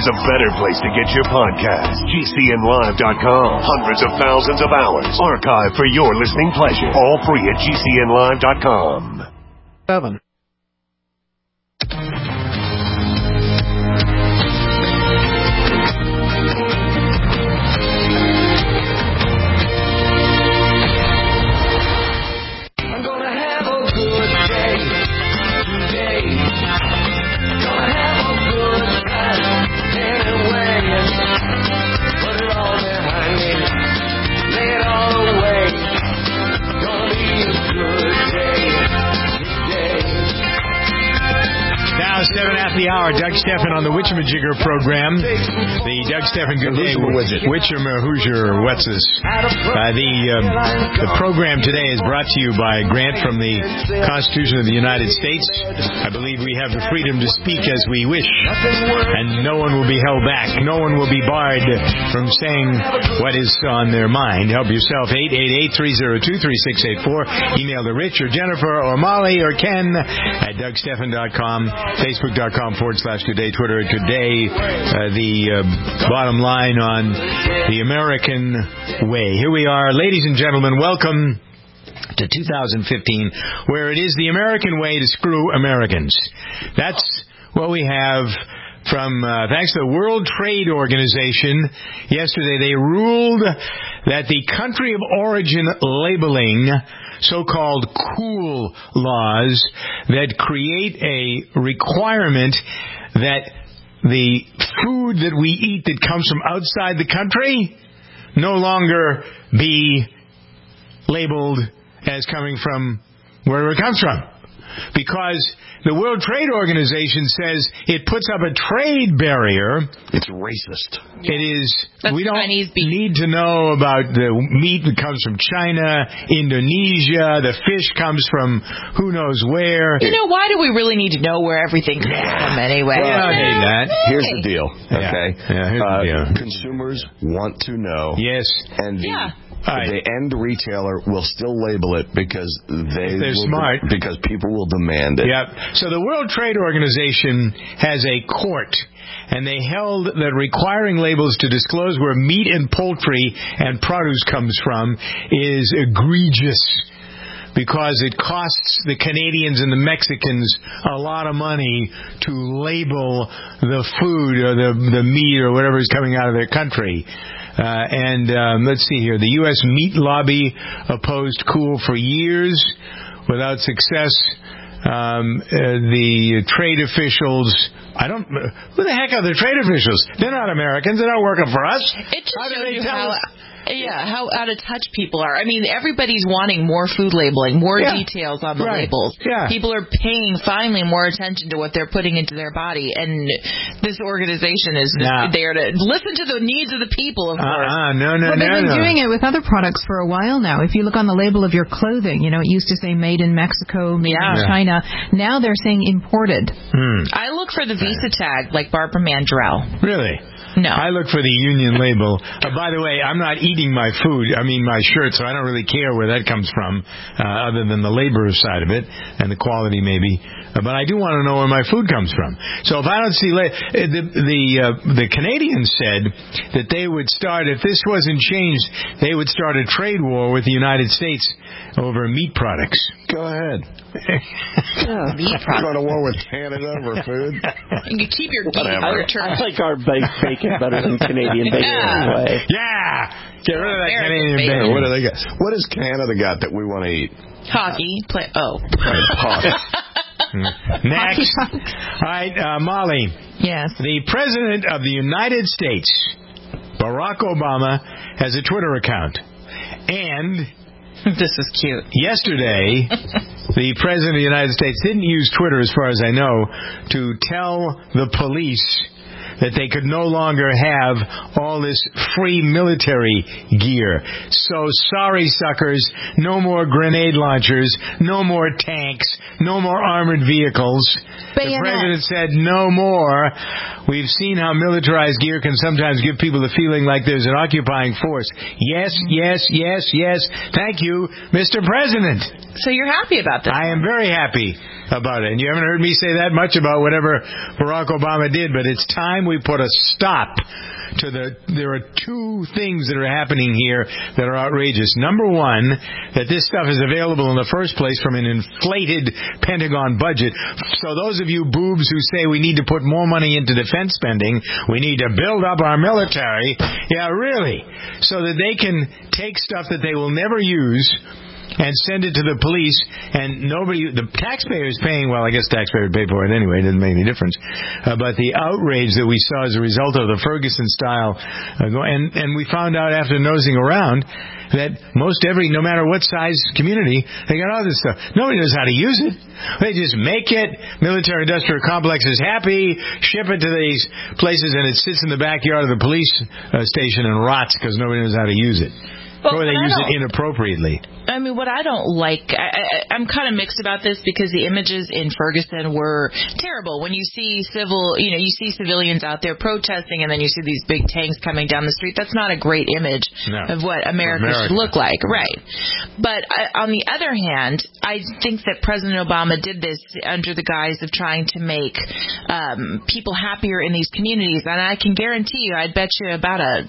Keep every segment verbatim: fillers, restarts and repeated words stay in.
there's a better place to get your podcast. G C N live dot com. Hundreds of thousands of hours archived for your listening pleasure. All free at G C N live dot com. Seven. Seven after the hour, Doug Stephan on the Witchamajigger program. The Doug Stephan Good Day Witchamer Hoosier Wetzus. Uh, the um, the program today is brought to you by a grant from the Constitution of the United States. I believe we have the freedom to speak as we wish, and no one will be held back. No one will be barred from saying what is on their mind. Help yourself. eight eight eight, three oh two, three six eight four. Email to Rich or Jennifer or Molly or Ken at Doug Stephan dot com. Facebook.com forward slash today, Twitter at today. Uh, the uh, bottom line on the American way. Here we are, ladies and gentlemen, welcome to two thousand fifteen, where it is the American way to screw Americans. That's what we have from, uh, thanks to the World Trade Organization. Yesterday they ruled that the country of origin labeling, so-called cool laws that create a requirement that the food that we eat that comes from outside the country no longer be labeled as coming from wherever it comes from. Because the World Trade Organization says it puts up a trade barrier. It's racist. It is. That's we don't Chinese beef. need to know about the meat that comes from China, Indonesia. The fish comes from who knows where. You know, why do we really need to know where everything comes from anyway? Well, I hate that. Here's the deal, okay? Yeah, yeah here's uh, the deal. Consumers want to know. Yes. And the, yeah. Right. The end retailer will still label it because they They're will smart. De- because people will demand it. Yep. So the World Trade Organization has a court, and they held that requiring labels to disclose where meat and poultry and produce comes from is egregious, because it costs the Canadians and the Mexicans a lot of money to label the food or the the meat or whatever is coming out of their country. Uh, and um, let's see here. The U S meat lobby opposed Cool for years without success. Um, uh, the trade officials, I don't, who the heck are the trade officials? They're not Americans. They're not working for us. It just How do shows they you tell how, us? yeah, how out of touch people are. I mean, everybody's wanting more food labeling, more Yeah. details on the Right. labels. Yeah. People are paying finally more attention to what they're putting into their body, and this organization is Nah. there to listen to the needs of the people, of course. Uh-uh, no, no, well, no, they've been no. doing it with other products for a while now. If you look on the label of your clothing, you know, it used to say made in Mexico, made Yeah. in Yeah. China. Now they're saying imported. Hmm. I look for the Visa tag, like Barbara Mandrell. Really? No. I look for the union label. Uh, by the way, I'm not eating my food, I mean my shirt, so I don't really care where that comes from, uh, other than the labor side of it, and the quality maybe. Uh, but I do want to know where my food comes from. So if I don't see... La- the the, uh, the Canadians said that they would start, if this wasn't changed, they would start a trade war with the United States over meat products. Go ahead. Oh, meat Go products. to war with Canada over food. You can keep your beef Whatever. or turkey. I like our baked bacon better than Canadian bacon Yeah. anyway. Yeah! Get rid of that American Canadian bacon. bacon. What do they got? What has Canada got that we want to eat? Hockey. Play. Oh. Next. All right, uh, Molly. Yes. The President of the United States, Barack Obama, has a Twitter account. And This is cute. yesterday, the President of the United States didn't use Twitter, as far as I know, to tell the police that they could no longer have all this free military gear. So sorry, suckers, no more grenade launchers, no more tanks, no more armored vehicles. Bayonet. The President said no more. We've seen how militarized gear can sometimes give people the feeling like there's an occupying force. Yes, yes, yes, yes. Thank you, Mister President. So you're happy about this? I am very happy. about it. And you haven't heard me say that much about whatever Barack Obama did, but it's time we put a stop to the, there are two things that are happening here that are outrageous. Number one, that this stuff is available in the first place from an inflated Pentagon budget. So those of you boobs who say we need to put more money into defense spending, we need to build up our military, yeah, really, so that they can take stuff that they will never use and send it to the police, and nobody, the taxpayer is paying, well, I guess taxpayer would pay for it anyway, it doesn't make any difference. Uh, but the outrage that we saw as a result of the Ferguson style, uh, go, and, and we found out after nosing around that most every, no matter what size community, they got all this stuff. Nobody knows how to use it. They just make it, military-industrial complex is happy, ship it to these places, and it sits in the backyard of the police uh, station and rots because nobody knows how to use it. Well, or they use it inappropriately. I mean, what I don't like, I, I, I'm kind of mixed about this because the images in Ferguson were terrible. When you see civil, you know, you see civilians out there protesting, and then you see these big tanks coming down the street. That's not a great image no. of what America, America should look like, right? But I, on the other hand, I think that President Obama did this under the guise of trying to make um, people happier in these communities. And I can guarantee you, I'd bet you about a,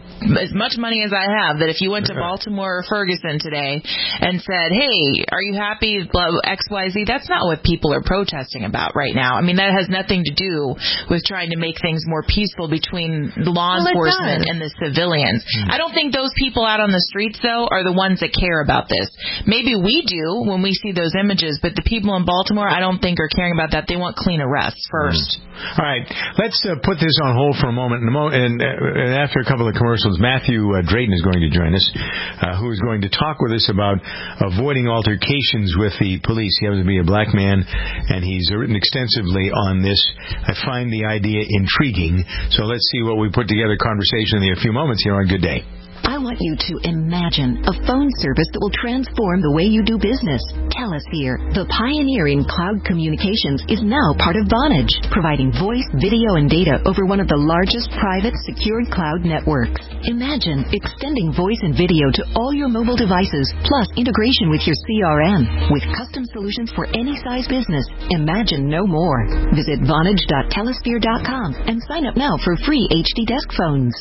as much money as I have, that if you went to Baltimore or Ferguson today and said, hey, are you happy, X Y Z, that's not what people are protesting about right now. I mean, that has nothing to do with trying to make things more peaceful between the law well, enforcement and the civilians. Mm-hmm. I don't think those people out on the streets, though, are the ones that care about this. Maybe we do when we see those images, but the people in Baltimore, I don't think are caring about that. They want clean arrests first. Mm-hmm. All right, let's uh, put this on hold for a moment. And, and, uh, and after a couple of commercials, Matthew uh, Drayton is going to join us, uh, who is going to talk with us about avoiding altercations with the police. He happens to be a black man, and he's written extensively on this. I find the idea intriguing. So let's see what we put together conversation in a few moments here on Good Day. I want you to imagine a phone service that will transform the way you do business. Telesphere, the pioneer in cloud communications, is now part of Vonage, providing voice, video, and data over one of the largest private secured cloud networks. Imagine extending voice and video to all your mobile devices, plus integration with your C R M. With custom solutions for any size business, imagine no more. Visit Vonage dot telesphere dot com and sign up now for free H D desk phones.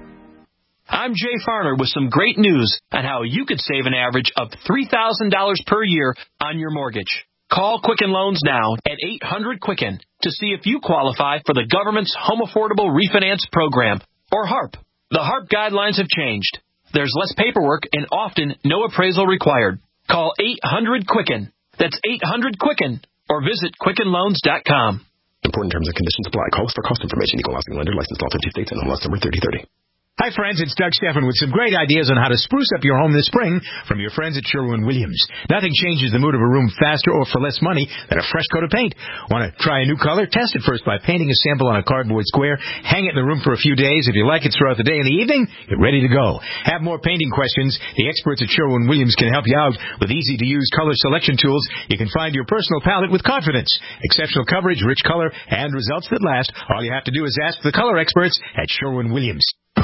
I'm Jay Farner with some great news on how you could save an average of three thousand dollars per year on your mortgage. Call Quicken Loans now at eight hundred Quicken to see if you qualify for the government's Home Affordable Refinance Program, or HARP. The HARP guidelines have changed. There's less paperwork and often no appraisal required. Call eight hundred Quicken. That's eight hundred Quicken, or visit Quicken Loans dot com. Important terms and conditions apply. Call us for cost information. Equal housing lender. Licensed all fifty states and M L S number thirty thirty. Hi, friends. It's Doug Stephan with some great ideas on how to spruce up your home this spring from your friends at Sherwin-Williams. Nothing changes the mood of a room faster or for less money than a fresh coat of paint. Want to try a new color? Test it first by painting a sample on a cardboard square. Hang it in the room for a few days. If you like it throughout the day and the evening, you're ready to go. Have more painting questions? The experts at Sherwin-Williams can help you out with easy-to-use color selection tools. You can find your personal palette with confidence. Exceptional coverage, rich color, and results that last. All you have to do is ask the color experts at Sherwin-Williams.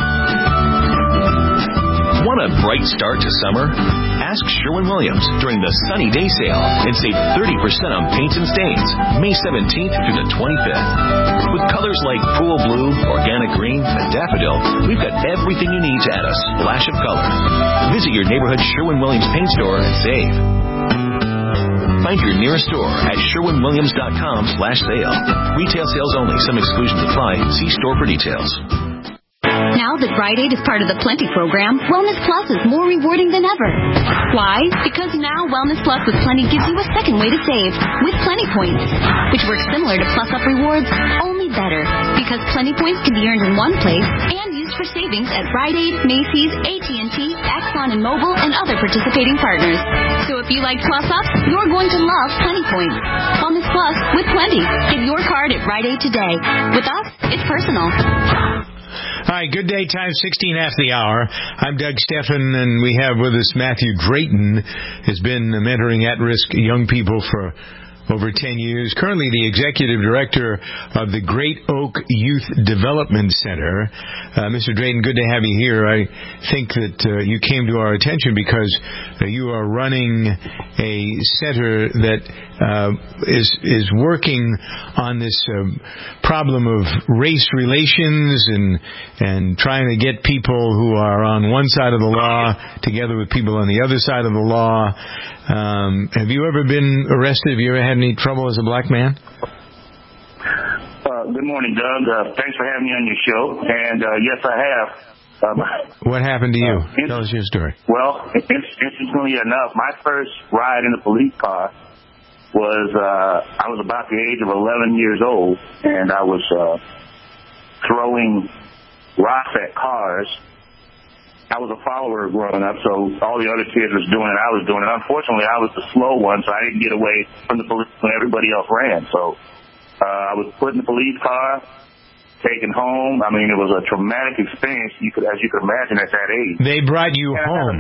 Want a bright start to summer? Ask Sherwin-Williams during the Sunny Day Sale and save thirty percent on paints and stains, May seventeenth through the twenty-fifth. With colors like pool blue, organic green, and daffodil, we've got everything you need to add a splash of color. Visit your neighborhood Sherwin-Williams paint store and save. Find your nearest store at Sherwin Williams dot com slash sale. Retail sales only. Some exclusions apply. See store for details. Now that Rite Aid is part of the Plenty program, Wellness Plus is more rewarding than ever. Why? Because now Wellness Plus with Plenty gives you a second way to save with Plenty Points, which works similar to Plus Up Rewards, only better. Because Plenty Points can be earned in one place and used for savings at Rite Aid, Macy's, A T and T, Exxon and Mobil, and other participating partners. So if you like Plus Ups, you're going to love Plenty Points. Wellness Plus with Plenty. Get your card at Rite Aid today. With us, it's personal. All right, Good Day, time sixteen after the hour. I'm Doug Stephan, and we have with us Matthew Drayton, has been mentoring at-risk young people for over ten years. Currently the executive director of the Great Oak Youth Development Center. Uh, Mister Drayton, good to have you here. I think that uh, you came to our attention because uh, you are running a center that uh, is is working on this uh, problem of race relations and and trying to get people who are on one side of the law together with people on the other side of the law. Um, have you ever been arrested? Have you ever had any trouble as a black man? Uh, good morning, Doug. Uh, thanks for having me on your show. And uh, yes, I have. Um, what happened to you? Uh, Tell us your story. Well, interestingly enough, my first ride in a police car was uh, I was about the age of eleven years old, and I was uh, throwing rocks at cars. I was a follower growing up, so all the other kids was doing it, I was doing it. Unfortunately, I was the slow one, so I didn't get away from the police when everybody else ran. So uh, I was put in the police car, taken home. I mean, it was a traumatic experience, you could, as you could imagine at that age. They brought you and home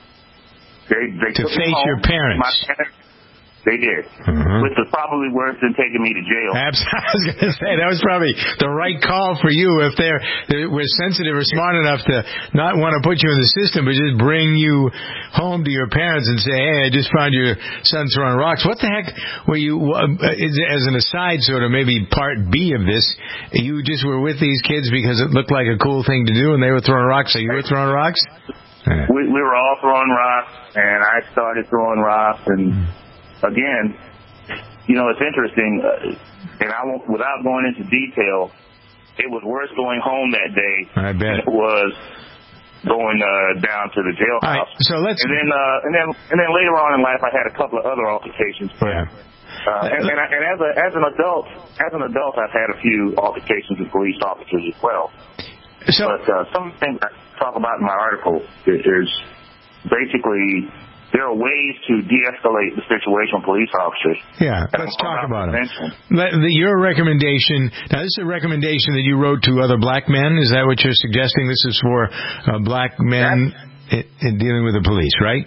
they, they to took face home. your parents. My parents. They did, mm-hmm. which was probably worse than taking me to jail. Absolutely. I was going to say, that was probably the right call for you if they're, they were sensitive or smart enough to not want to put you in the system, but just bring you home to your parents and say, hey, I just found your son throwing rocks. What the heck were you, uh, as an aside sort of maybe part B of this, you just were with these kids because it looked like a cool thing to do and they were throwing rocks, so you were throwing rocks? We, we were all throwing rocks, and I started throwing rocks, and again, you know, it's interesting, uh, and I won't, without going into detail, it was worse going home that day I bet. than it was going uh, down to the jailhouse. Right, so let's and then, uh, and then, and then later on in life, I had a couple of other altercations. Yeah. Uh, and, and, I, and as a as an adult, as an adult, I've had a few altercations with police officers as well. So, but uh, some things I talk about in my article is basically, there are ways to de-escalate the situation with police officers. Yeah, let's talk about it. Your recommendation, now this is a recommendation that you wrote to other black men. Is that what you're suggesting? This is for uh, black men in, in dealing with the police, right?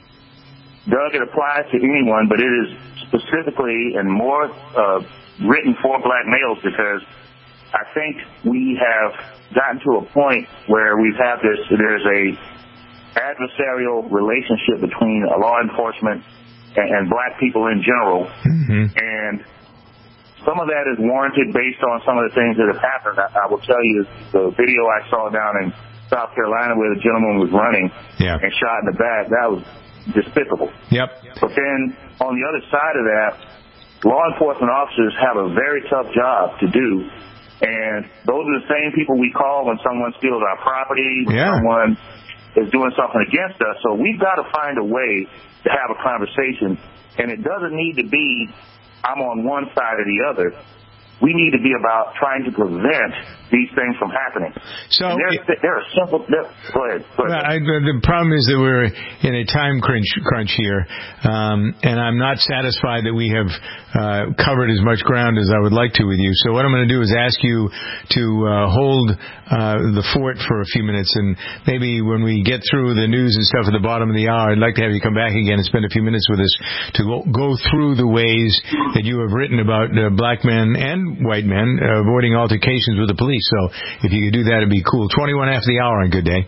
Doug, it applies to anyone, but it is specifically and more uh, written for black males because I think we have gotten to a point where we've had this, there's a adversarial relationship between law enforcement and, and black people in general. Mm-hmm. And some of that is warranted based on some of the things that have happened. I, I will tell you the video I saw down in South Carolina where the gentleman was running yeah. and shot in the back, that was despicable. Yep. But then on the other side of that, law enforcement officers have a very tough job to do. And those are the same people we call when someone steals our property, when yeah. someone is doing something against us. So we've got to find a way to have a conversation. And it doesn't need to be I'm on one side or the other. We need to be about trying to prevent these things from happening. So there, there are simple. There, go ahead. Go ahead. I, the problem is that we're in a time crunch, crunch here, um, and I'm not satisfied that we have uh, covered as much ground as I would like to with you. So what I'm going to do is ask you to uh, hold uh, the fort for a few minutes, and maybe when we get through the news and stuff at the bottom of the hour, I'd like to have you come back again and spend a few minutes with us to go, go through the ways that you have written about uh, black men and white men uh, avoiding altercations with the police. So if you could do that, it'd be cool. twenty-one after the hour on Good Day.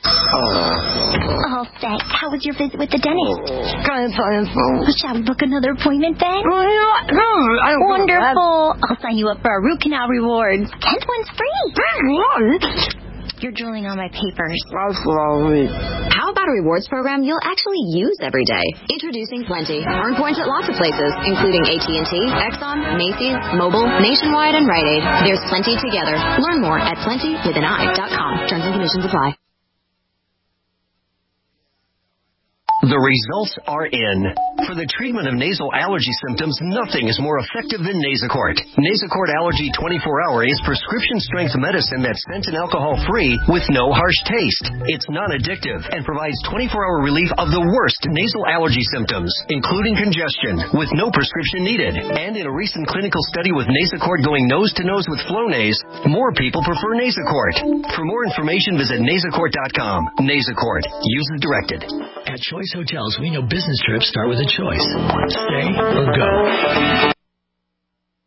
Oh, thanks. How was your visit with the dentist? Shall we book another appointment then? Wonderful. I'll sign you up for our root canal rewards. Tenth one's free. You're drooling on my papers. How about a rewards program you'll actually use every day? Introducing Plenty. Earn points at lots of places, including A T and T, Exxon, Macy's, Mobil, Nationwide, and Rite Aid. There's Plenty together. Learn more at plenty with an I dot com. Terms and conditions apply. The results are in. For the treatment of nasal allergy symptoms, nothing is more effective than Nasacort. Nasacort Allergy twenty-four hour is prescription-strength medicine that's scent and alcohol-free with no harsh taste. It's non-addictive and provides twenty-four hour relief of the worst nasal allergy symptoms, including congestion, with no prescription needed. And in a recent clinical study with Nasacort going nose-to-nose with Flonase, more people prefer Nasacort. For more information, visit Nasacort dot com. Nasacort. Use as directed. At Choice Hotels, we know business trips start with a choice. Stay or go.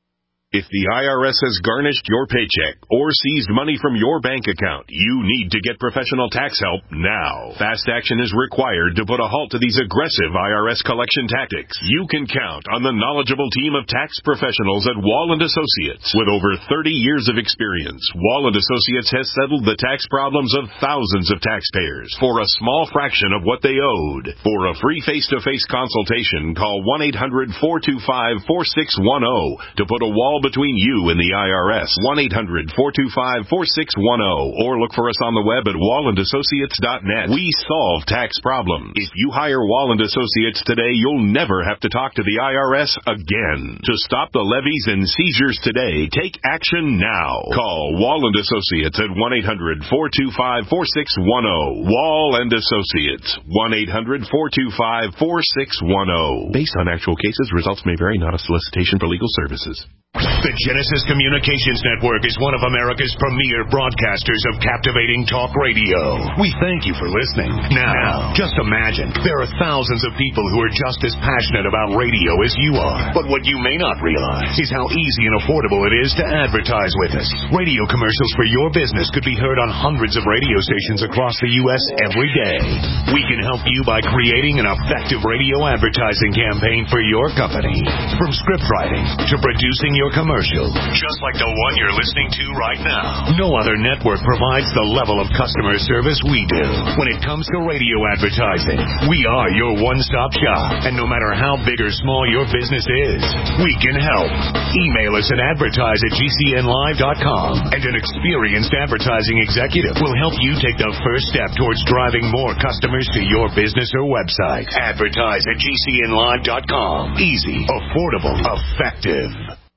If the I R S has garnished your paycheck or seized money from your bank account, you need to get professional tax help now. Fast action is required to put a halt to these aggressive I R S collection tactics. You can count on the knowledgeable team of tax professionals at Wall and Associates. With over thirty years of experience, Wall and Associates has settled the tax problems of thousands of taxpayers for a small fraction of what they owed. For a free face-to-face consultation, call one eight hundred, four two five, four six one zero to put a wall between you and the I R S. one eight hundred, four two five, four six one zero or look for us on the web at wall and associates dot net. We solve tax problems. If you hire Wall and Associates today, you'll never have to talk to the I R S again. To stop the levies and seizures today, take action now. Call Wall and Associates at one eight hundred, four two five, four six one zero. Wall and Associates, one eight hundred, four two five, four six one zero. Based on actual cases, results may vary, not a solicitation for legal services. The Genesis Communications Network is one of America's premier broadcasters of captivating talk radio. We thank you for listening. Now, just imagine, there are thousands of people who are just as passionate about radio as you are. But what you may not realize is how easy and affordable it is to advertise with us. Radio commercials for your business could be heard on hundreds of radio stations across the U S every day. We can help you by creating an effective radio advertising campaign for your company. From script writing to producing your commercial, just like the one you're listening to right now. No other network provides the level of customer service we do. When it comes to radio advertising, we are your one-stop shop. And no matter how big or small your business is, we can help. Email us at advertise at G C N live dot com, and an experienced advertising executive will help you take the first step towards driving more customers to your business or website. Advertise at G C N live dot com. Easy, affordable, effective.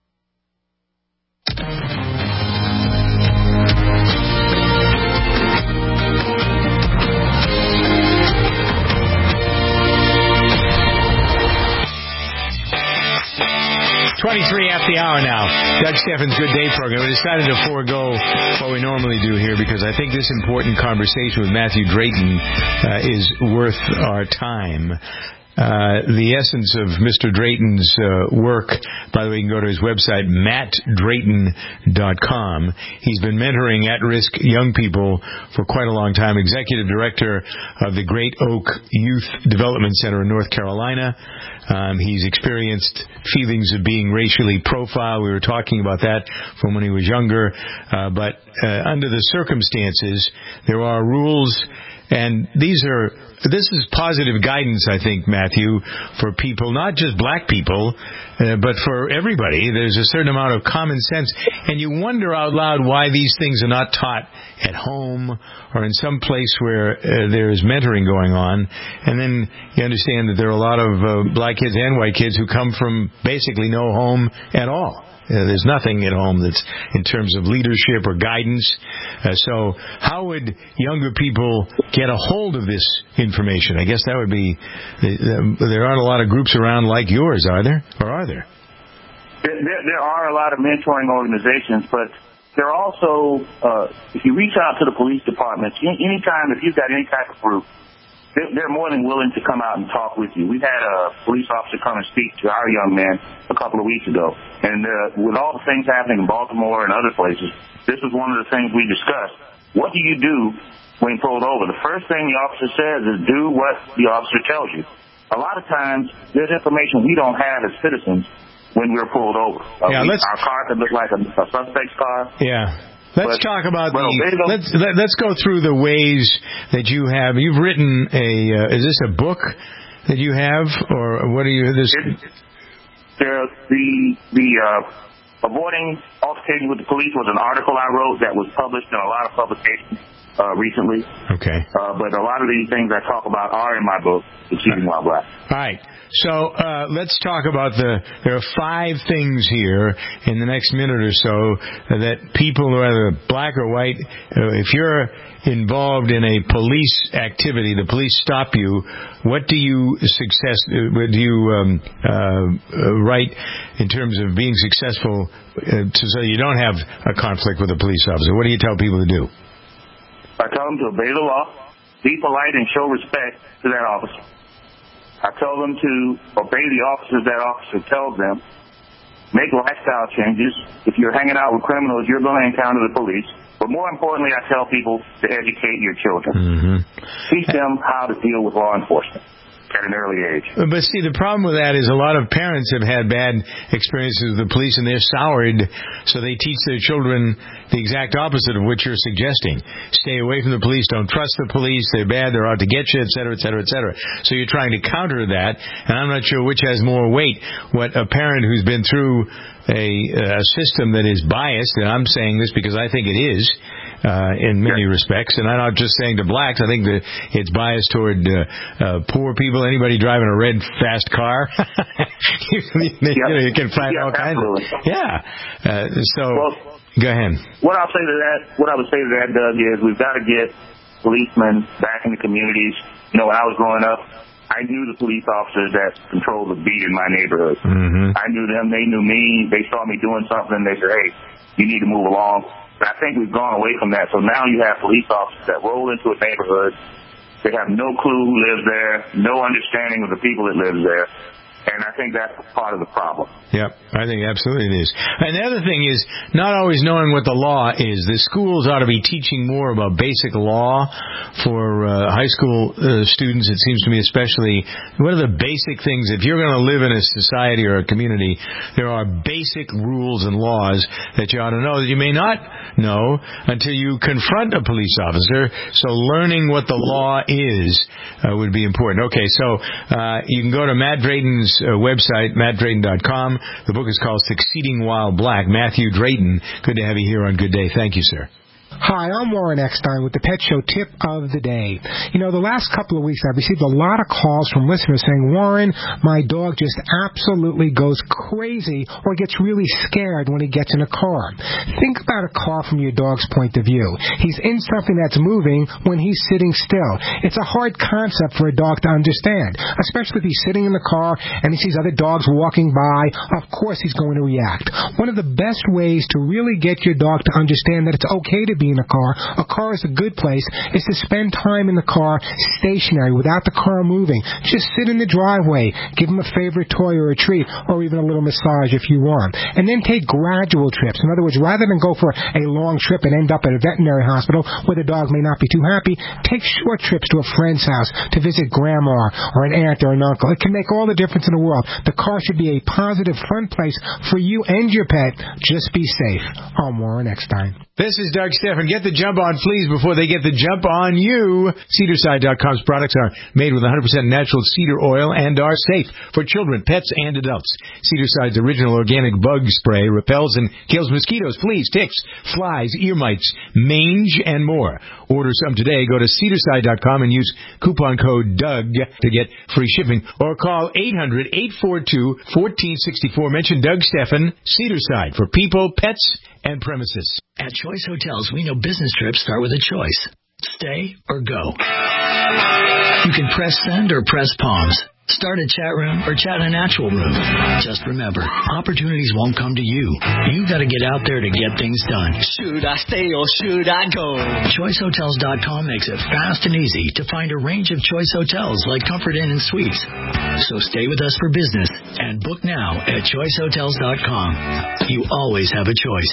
twenty-three after the hour now. Doug Steffen's Good Day program. We decided to forego what we normally do here because I think this important conversation with Matthew Drayton uh, is worth our time. Uh, the essence of Mister Drayton's uh, work, by the way, you can go to his website, matt drayton dot com. He's been mentoring at-risk young people for quite a long time, executive director of the Great Oak Youth Development Center in North Carolina. Um, he's experienced feelings of being racially profiled. We were talking about that from when he was younger. Uh, but uh, under the circumstances, there are rules. And these are, this is positive guidance, I think, Matthew, for people, not just black people, uh, but for everybody. There's a certain amount of common sense. And you wonder out loud why these things are not taught at home or in some place where uh, there is mentoring going on. And then you understand that there are a lot of uh, black kids and white kids who come from basically no home at all. Uh, there's nothing at home that's in terms of leadership or guidance. Uh, so how would younger people get a hold of this information? I guess that would be, uh, there aren't a lot of groups around like yours, are there? Or are there? There, there are a lot of mentoring organizations, but there are also, uh, if you reach out to the police departments, anytime, if you've got any type of group, they're more than willing to come out and talk with you. We had a police officer come and speak to our young man a couple of weeks ago. And uh, with all the things happening in Baltimore and other places, this was one of the things we discussed. What do you do when pulled over? The first thing the officer says is do what the officer tells you. A lot of times, there's information we don't have as citizens when we're pulled over. Uh, yeah, we, let's... Our car could look like a, a suspect's car. Yeah. Let's But, talk about well, the. Let's let, let's go through the ways that you have. You've written a. Uh, is this a book that you have, or what are you? This. There, the the uh, avoiding altercation with the police was an article I wrote that was published in a lot of publications uh, recently. Okay. Uh, but a lot of these things I talk about are in my book, Succeeding While Black. All right. So uh, let's talk about the. There are five things here in the next minute or so that people, whether black or white, uh, if you're involved in a police activity, the police stop you. What do you success? Uh, do you um, uh, uh, write in terms of being successful, uh, to, so you don't have a conflict with a police officer? What do you tell people to do? I tell them to obey the law, be polite, and show respect to that officer. I tell them to obey the officers that officer tells them, make lifestyle changes. If you're hanging out with criminals, you're going to encounter the police. But more importantly, I tell people to educate your children. Mm-hmm. Teach them how to deal with law enforcement at an early age. But see, the problem with that is a lot of parents have had bad experiences with the police and they're soured, so they teach their children the exact opposite of what you're suggesting. Stay away from the police, don't trust the police, they're bad, they're out to get you, et cetera, et cetera, et cetera. So you're trying to counter that, and I'm not sure which has more weight. What a parent who's been through a, a system that is biased, and I'm saying this because I think it is, Uh, in many yeah. respects, and I'm not just saying to blacks. I think that it's biased toward uh, uh, poor people. Anybody driving a red fast car, you, you, yeah. you, know, you can find yeah, all absolutely. kinds of. Yeah. Uh, so well, go ahead. What I'll say to that, what I would say to that, Doug, is we've got to get policemen back in the communities. You know, when I was growing up, I knew the police officers that controlled the beat in my neighborhood. Mm-hmm. I knew them. They knew me. They saw me doing something. They said, "Hey, you need to move along." I think we've gone away from that. So now you have police officers that roll into a neighborhood. They have no clue who lives there, no understanding of the people that live there. And I think that's part of the problem. Yep, I think absolutely it is. And the other thing is not always knowing what the law is. The schools ought to be teaching more about basic law for uh, high school uh, students, it seems to me especially. What are the basic things? If you're going to live in a society or a community, there are basic rules and laws that you ought to know that you may not know until you confront a police officer. So learning what the law is uh, would be important. Okay, so uh, you can go to Matt Drayton's uh, website, matt drayton dot com. The book is called Succeeding While Black. Matthew Drayton, good to have you here on Good Day. Thank you, sir. Hi, I'm Warren Eckstein with the Pet Show Tip of the Day. You know, the last couple of weeks I've received a lot of calls from listeners saying, Warren, my dog just absolutely goes crazy or gets really scared when he gets in a car. Think about a car from your dog's point of view. He's in something that's moving when he's sitting still. It's a hard concept for a dog to understand, especially if he's sitting in the car and he sees other dogs walking by. Of course he's going to react. One of the best ways to really get your dog to understand that it's okay to be in a car, a car is a good place, is to spend time in the car stationary without the car moving. Just sit in the driveway, give him a favorite toy or a treat, or even a little massage if you want. And then take gradual trips. In other words, rather than go for a long trip and end up at a veterinary hospital where the dog may not be too happy, take short trips to a friend's house to visit grandma or an aunt or an uncle. It can make all the difference in the world. The car should be a positive, fun place for you and your pet. Just be safe. I'm Warren Eckstein. This is Doug Stephan. Get the jump on fleas before they get the jump on you. Cedar Side dot com's products are made with one hundred percent natural cedar oil and are safe for children, pets, and adults. Cedar Side's original organic bug spray repels and kills mosquitoes, fleas, ticks, flies, ear mites, mange, and more. Order some today. Go to Cedar Side dot com and use coupon code Doug to get free shipping. Or call eight hundred, eight four two, one four six four. Mention Doug Stephan, Cedar Side, for people, pets, and premises. At Choice Hotels, we know business trips start with a choice. Stay or go. You can press send or press palms. Start a chat room or chat in a natural room. Just remember, opportunities won't come to you. You got to get out there to get things done. Should I stay or should I go? Choice Hotels dot com makes it fast and easy to find a range of Choice Hotels like Comfort Inn and Suites. So stay with us for business and book now at Choice Hotels dot com. You always have a choice.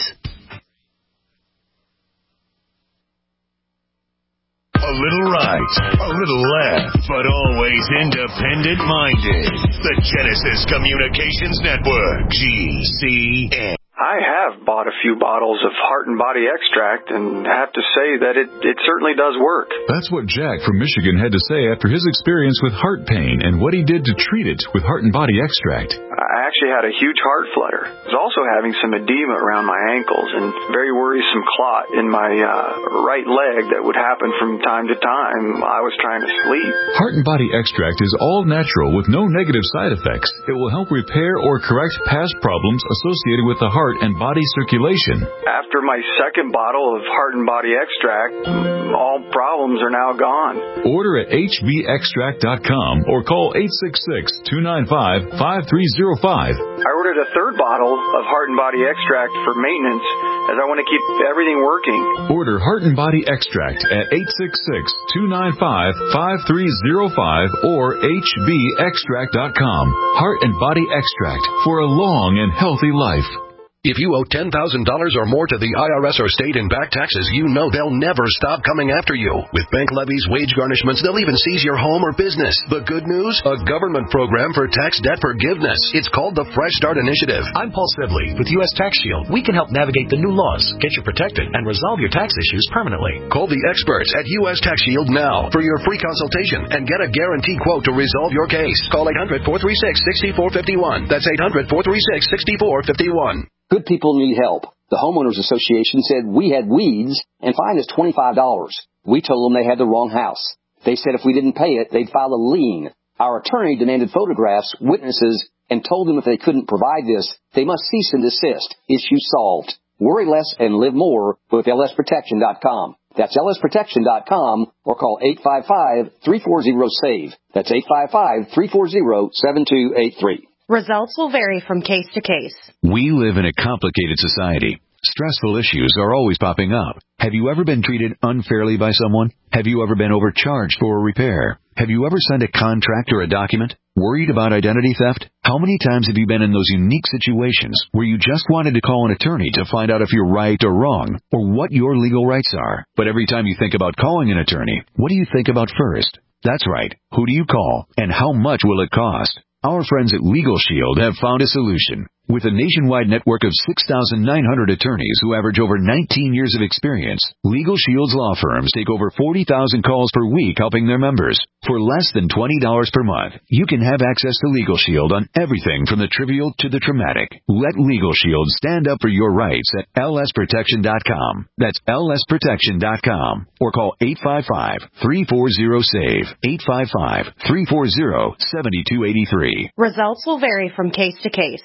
A little right, a little left, but always independent-minded. The Genesis Communications Network, G C N. I have bought a few bottles of Heart and Body Extract and have to say that it, it certainly does work. That's what Jack from Michigan had to say after his experience with heart pain and what he did to treat it with Heart and Body Extract. I actually had a huge heart flutter. I was also having some edema around my ankles and very worrisome clot in my uh, right leg that would happen from time to time while I was trying to sleep. Heart and Body Extract is all natural with no negative side effects. It will help repair or correct past problems associated with the heart heart and body circulation. After my second bottle of Heart and Body Extract, all problems are now gone. Order at H B extract dot com or call eight six six, two nine five, five three zero five. I ordered a third bottle of Heart and Body Extract for maintenance as I want to keep everything working. Order Heart and Body Extract at eight six six, two nine five, five three zero five or H B extract dot com. Heart and Body Extract for a long and healthy life. If you owe ten thousand dollars or more to the I R S or state in back taxes, you know they'll never stop coming after you. With bank levies, wage garnishments, they'll even seize your home or business. The good news? A government program for tax debt forgiveness. It's called the Fresh Start Initiative. I'm Paul Sibley with U S Tax Shield. We can help navigate the new laws, get you protected, and resolve your tax issues permanently. Call the experts at U S Tax Shield now for your free consultation and get a guaranteed quote to resolve your case. Call eight hundred, four three six, six four five one. That's eight hundred, four three six, six four five one. Good people need help. The Homeowners Association said we had weeds and fined us twenty-five dollars. We told them they had the wrong house. They said if we didn't pay it, they'd file a lien. Our attorney demanded photographs, witnesses, and told them if they couldn't provide this, they must cease and desist. Issue solved. Worry less and live more with L S protection dot com. That's L S protection dot com or call eight five five, three four zero, SAVE. That's eight five five, three four zero, seven two eight three. Results will vary from case to case. We live in a complicated society. Stressful issues are always popping up. Have you ever been treated unfairly by someone? Have you ever been overcharged for a repair? Have you ever signed a contract or a document? Worried about identity theft? How many times have you been in those unique situations where you just wanted to call an attorney to find out if you're right or wrong, or what your legal rights are? But every time you think about calling an attorney, what do you think about first? That's right. Who do you call, and how much will it cost? Our friends at Legal Shield have found a solution. With a nationwide network of six thousand nine hundred attorneys who average over nineteen years of experience, Legal Shield's law firms take over forty thousand calls per week helping their members. For less than twenty dollars per month, you can have access to Legal Shield on everything from the trivial to the traumatic. Let Legal Shield stand up for your rights at L S protection dot com. That's L S protection dot com. Or call eight five five, three four zero, SAVE. eight five five, three four zero, seven two eight three. Results will vary from case to case.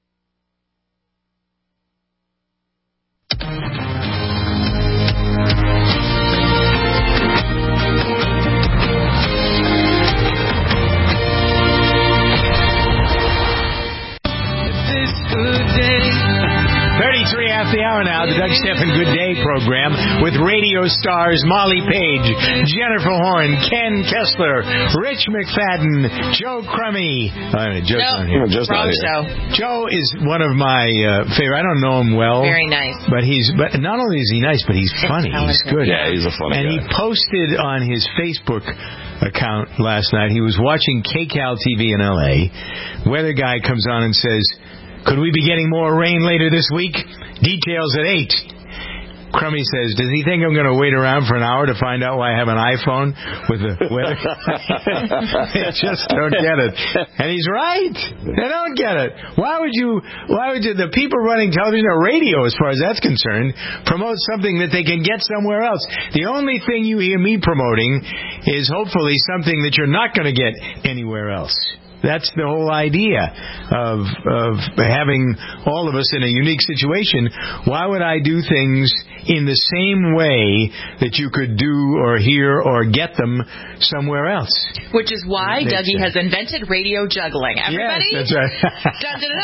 thirty-three after the hour now, the Doug Stephan Good Day program with radio stars Molly Page, Jennifer Horn, Ken Kessler, Rich McFadden, Joe Crummy. Uh, Joe's no, not here. Just wrong not here. Show. Joe is one of my uh, favorite. I don't know him well. Very nice. But he's but not only is he nice, but he's funny. He's good. Yeah, he's a funny and guy. And he posted on his Facebook account last night, he was watching K C A L T V in L A. Weather guy comes on and says, could we be getting more rain later this week? Details at eight. Crummy says, does he think I'm going to wait around for an hour to find out why I have an iPhone with the weather? They just don't get it. And he's right. They don't get it. Why would you, why would you, the people running television or radio, as far as that's concerned, promote something that they can get somewhere else? The only thing you hear me promoting is hopefully something that you're not going to get anywhere else. That's the whole idea of of having all of us in a unique situation. Why would I do things in the same way that you could do or hear or get them somewhere else? Which is why Makes Dougie sense. has invented radio juggling. Everybody? Yes, that's right. Dun, dun,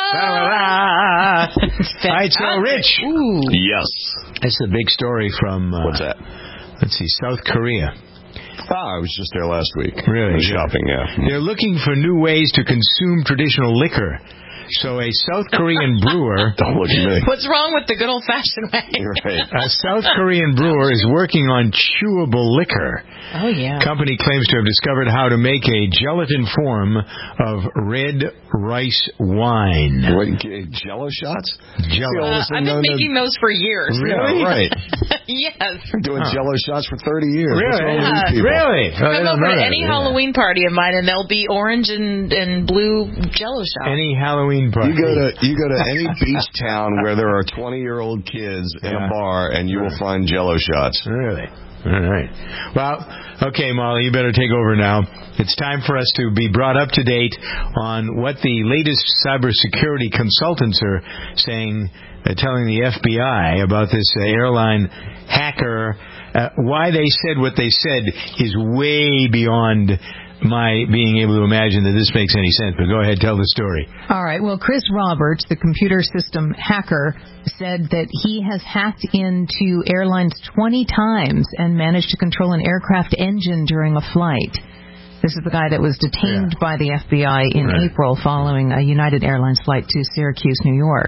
dun, All right, so Rich. Ooh. Yes. That's a big story from... Uh, What's that? Let's see, South Korea. Ah, I was just there last week. Really? Shopping, yeah. They're looking for new ways to consume traditional liquor. So a South Korean brewer... Don't look at me. What's wrong with the good old-fashioned way? Right. A South Korean brewer is working on chewable liquor. Oh, yeah. Company claims to have discovered how to make a gelatin form of red rice wine. What, Jello shots? Jello. Uh, I've been making those for years. Really? Yeah, right. Yes. We're doing Huh. Jello shots for thirty years. Really? What's wrong with Yeah. these people? Really? Oh, I Come don't over know to that. any Yeah. Halloween party of mine, and there'll be orange and, and blue Jello shots. Any Halloween party. You go to you go to any beach town where there are twenty-year-old kids in Yeah. a bar, and you will find Jello shots. Really? All right. Well, okay, Molly, you better take over now. It's time for us to be brought up to date on what the latest cybersecurity consultants are saying, uh, telling the F B I about this uh, airline hacker. Uh, why they said what they said is way beyond my being able to imagine that this makes any sense. But go ahead, tell the story. All right. Well, Chris Roberts, the computer system hacker, said that he has hacked into airlines twenty times and managed to control an aircraft engine during a flight. This is the guy that was detained yeah. by the F B I in right. April following a United Airlines flight to Syracuse, New York.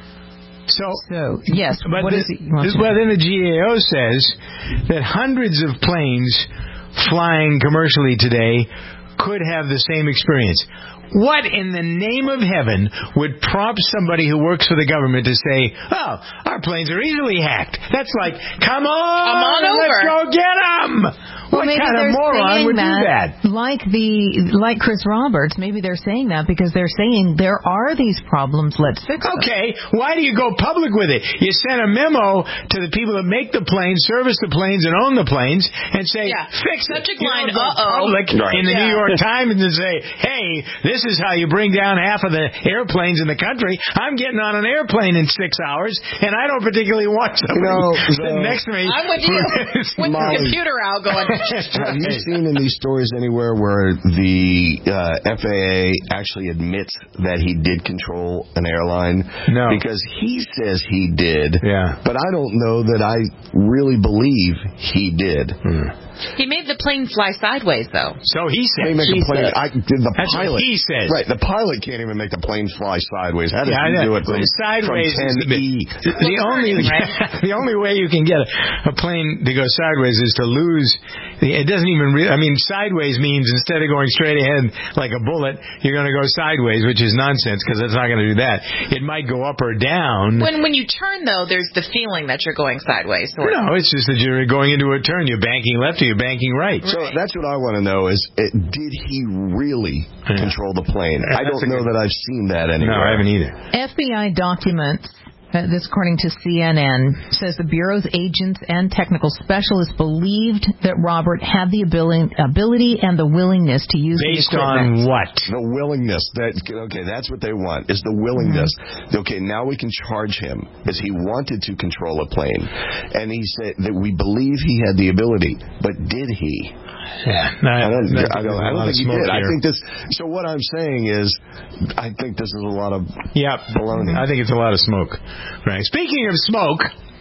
So, so yes, but what this, is he, this, well, then the G A O says that hundreds of planes flying commercially today could have the same experience. What in the name of heaven would prompt somebody who works for the government to say, oh, our planes are easily hacked? That's like, come on, come on over. Let's go get them. Well, what maybe kind of moron would that, do that? Like the like Chris Roberts, maybe they're saying that because they're saying there are these problems. Let's fix them. Okay, why do you go public with it? You send a memo to the people that make the planes, service the planes, and own the planes, and say, yeah. fix it. Subject you line, don't go uh-oh. public right. in the yeah. New York Times and say, hey, this is how you bring down half of the airplanes in the country. I'm getting on an airplane in six hours, and I don't particularly want somebody you know, sitting the, next to me. I'm with you. With the computer out going. Have you seen in these stories anywhere where the uh, F A A actually admits that he did control an airline? No. Because he says he did, yeah. but I don't know that I really believe he did. Hmm. He made the plane fly sideways, though. So he says. He make a plane, I, the That's pilot, what he says. Right, the pilot can't even make the plane fly sideways. How does yeah, he do it from, sideways from ten E? The, the, only, right? the only way you can get a, a plane to go sideways is to lose. It doesn't even. Re- I mean, sideways means instead of going straight ahead like a bullet, you're going to go sideways, which is nonsense because it's not going to do that. It might go up or down. When when you turn, though, there's the feeling that you're going sideways. Sort no, of. it's just that you're going into a turn. You're banking left or you're banking right. So right. that's what I want to know is, it, did he really yeah. control the plane? Yeah, I don't know that I've seen that anywhere. No, I haven't either. F B I documents, uh, this according to C N N, says the Bureau's agents and technical specialists believed that Robert had the ability, ability and the willingness to use Based the equipment. on what? The willingness. That, okay, that's what they want, is the willingness. Mm-hmm. Okay, now we can charge him because he wanted to control a plane. And he said that we believe he had the ability, but did he? Yeah, no, I don't, I, I don't, I don't think he did. Here. I think this. So what I'm saying is, I think this is a lot of yeah, baloney. I think it's a lot of smoke. Right. Speaking of smoke,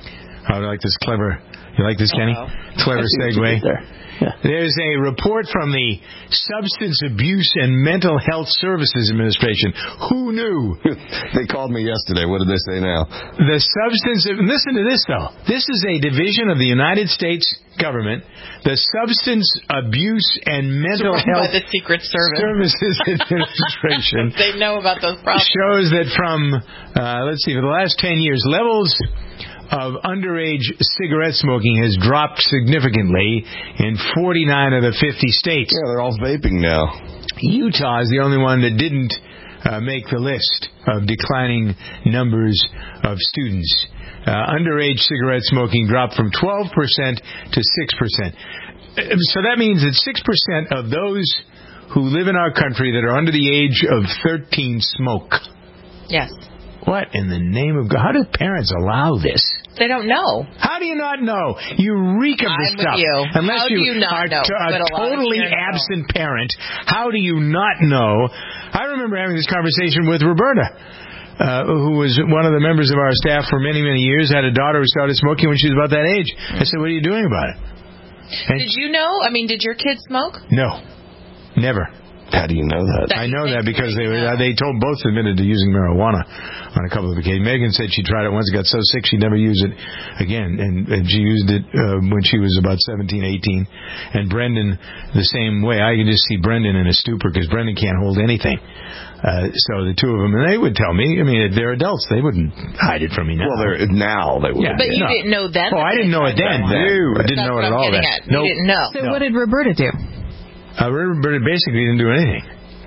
I like this clever. You like this, Kenny? Uh-oh. Clever segue. Yeah. There's a report from the Substance Abuse and Mental Health Services Administration. Who knew? They called me yesterday. What did they say now? The Substance... Listen to this, though. This is a division of the United States government. The Substance Abuse and Mental Run Health by the Secret Service. Services Administration. They know about those problems. Shows that from, uh, let's see, for the last ten years, levels of underage cigarette smoking has dropped significantly in forty-nine of the fifty states. Yeah, they're all vaping now. Utah is the only one that didn't uh, make the list of declining numbers of students. Uh, underage cigarette smoking dropped from twelve percent to six percent. So that means that six percent of those who live in our country that are under the age of thirteen smoke. Yes. What in the name of God? How do parents allow this? They don't know. How do you not know? You reek of this I'm stuff. with you. Unless how do you, you not are know? t- a totally absent know. parent, how do you not know? I remember having this conversation with Roberta, uh, who was one of the members of our staff for many, many years, had a daughter who started smoking when she was about that age. I said, what are you doing about it? And did you know? I mean, did your kids smoke? No. Never. How do you know that? I know that because they uh, they told both admitted to using marijuana on a couple of occasions. Megan said she tried it once, got so sick she'd never use it again, and, and she used it uh, when she was about seventeen, eighteen. And Brendan the same way. I can just see Brendan in a stupor because Brendan can't hold anything. Uh, so the two of them, and they would tell me. I mean, if they're adults, they wouldn't hide it from me now. Well, they're, now they would. Yeah, but you no. didn't know then. Oh, I didn't know it then. No, I didn't know it at all then. No, nope. You didn't know. So no. what did Roberta do? Uh, Roberta basically didn't do anything.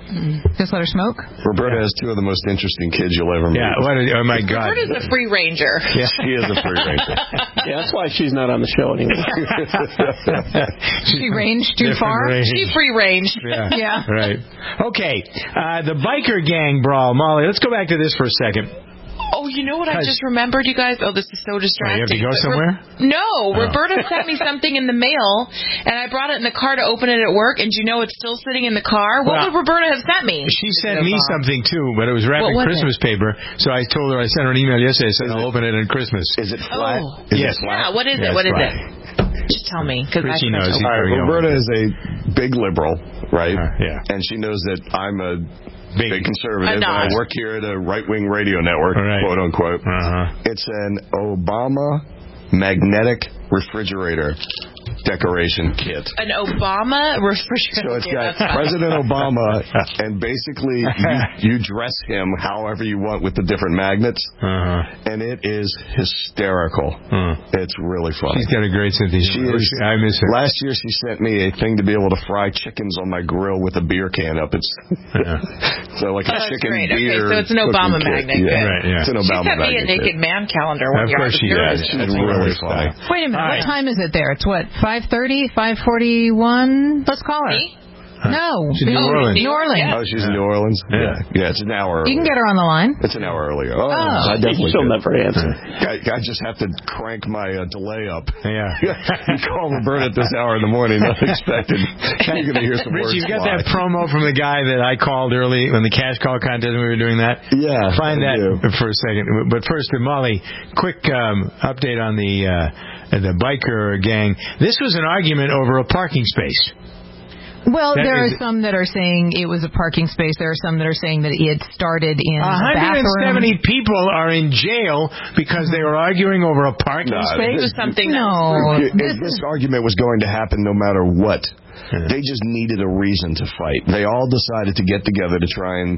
Just let her smoke? Roberta has two of the most interesting kids you'll ever meet. Yeah, what a, oh my God. Roberta's a free ranger. Yeah, she is a free ranger. Yeah, that's why she's not on the show anymore. She ranged too far? Range. She free ranged. Yeah. Yeah. Right. Okay. Uh, the biker gang brawl. Molly, let's go back to this for a second. Oh, you know what I just remembered, you guys? Oh, this is so distracting. Oh, you have to go But somewhere? Ro- no, Oh. Roberta sent me something in the mail, and I brought it in the car to open it at work, and do you know it's still sitting in the car? What Well, would Roberta have sent me? She sent me something, too, but it was wrapped in What was Christmas paper. So I told her, I sent her an email yesterday, I said, I'll open it on Christmas. Is it flat? Oh. Is Yes. it flat? Yeah, what is Yeah, it? What is flat. it? Just tell me, because I Richie knows. know. He's All right, very Roberta young. is a big liberal, right? Uh, yeah. And she knows that I'm a Big, big conservative. I'm not. And I work here at a right-wing radio network, Right. quote unquote. Uh-huh. It's an Obama magnetic refrigerator decoration kit. An Obama refrigerator. So it's Yeah, got that's fine. President Obama, and basically you, you dress him however you want with the different magnets, Uh-huh. and it is hysterical. Uh. It's really fun. She's got a great sense of She humor. is, I miss her. Last year she sent me a thing to be able to fry chickens on my grill with a beer can up. It's so like Oh, a that's chicken great. beer. Okay, so it's an cooking Obama kit. magnet. Yeah. Good. Right, yeah. It's an She Obama sent me a magnet. naked kit. man calendar one Of year. I course was she curious. does. It's really funny. Wait a minute. All What right. time is it there? It's what, five thirty, five forty-one? Let's call her. Me? No. She's in New Oh, Orleans. New Orleans. Oh, she's in New Orleans? Yeah. Yeah, it's an hour You can earlier. get her on the line. It's an hour earlier. Oh, Oh. I definitely She'll could. never answer. I, I just have to crank my uh, delay up. Yeah. You call Roberta at this hour in the morning, unexpected. You're going to hear some Rich, words you've got fly. that promo from the guy that I called early when the cash call contest when we were doing that? Yeah. Find I that do. for a second. But first, uh, Molly, quick um, update on the uh, the biker gang. This was an argument over a parking space. Well, That there is- are some that are saying it was a parking space. There are some that are saying that it started in one a hundred seventy bathroom. people are in jail because they were arguing over a parking No, space. It was something that No. was If this, this argument was going to happen no matter what. They just needed a reason to fight. They all decided to get together to try and